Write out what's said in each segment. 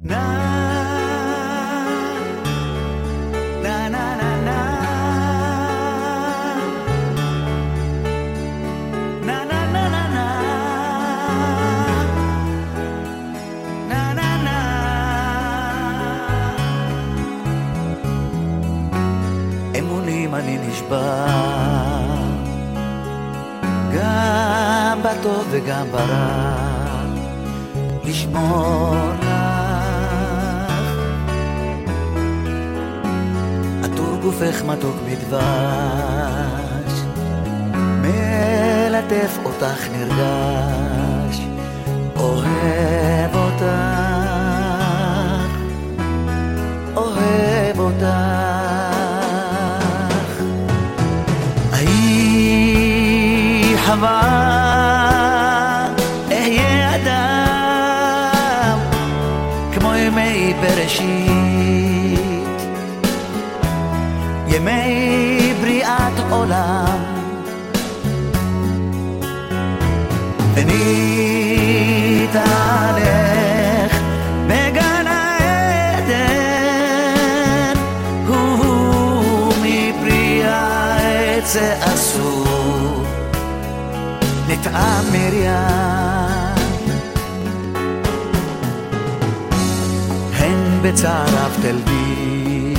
אמונים אני נשבע, גם בטוב וגם ברע, לשמור לך. עטור גופך מתוק מדבש, מלטף אותך נרגש, אוהב אותך, אוהב אותך. אהי חווה, אהיה אדם כמו ימי בראשית, ימי בריאת עולם, וניתהלך בגן העדן, הוא מפרי העץ אסור, נטעה מרים, הן בצער תלבי,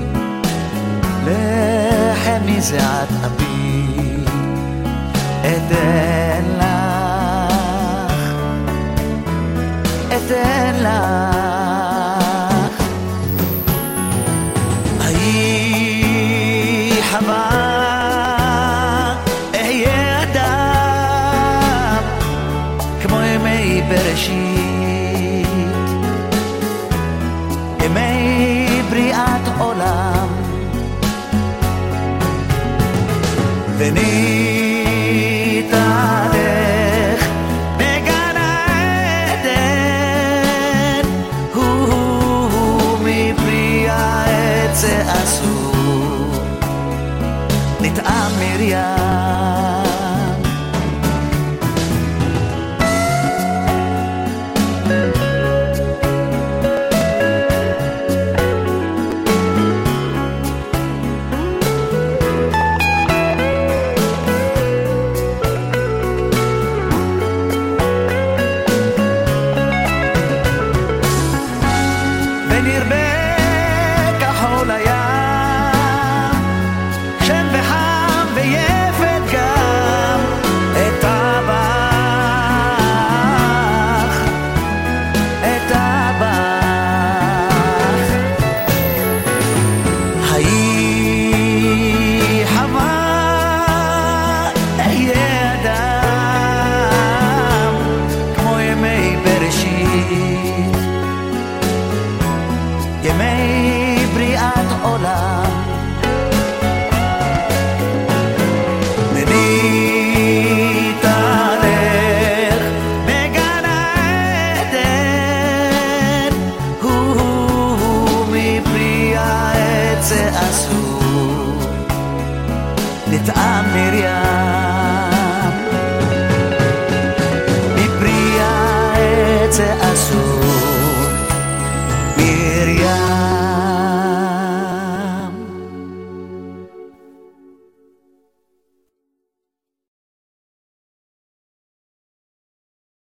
לחם מזיעת אבי, אתן לך, אתן לך. אהי חווה, אהיה אדם כמו ימי בראשית, ימי בריאת עולם, וניתהלך בגן העדן, הוא מפרי העץ אסור, נטעה מרים. ימי בריאת עולם, וניתהלך בגן העדן, הוא מפרי העץ אסור, נטעה מרים, מפרי העץ אסור.